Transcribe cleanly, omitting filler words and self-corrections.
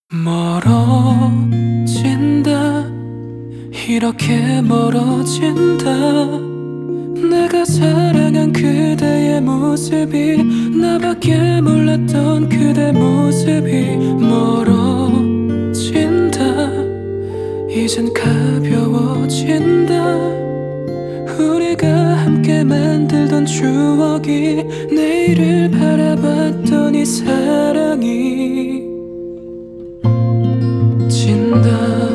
멀어진다, 이렇게 멀어진다. 내가 사랑한 그대의 모습이 나밖에 몰랐던 그대 모습이 멀어진다. 이젠 가벼워진다. 우리가 함께 만들던 추억이 내일을 바라봤던 이 사랑이 진다.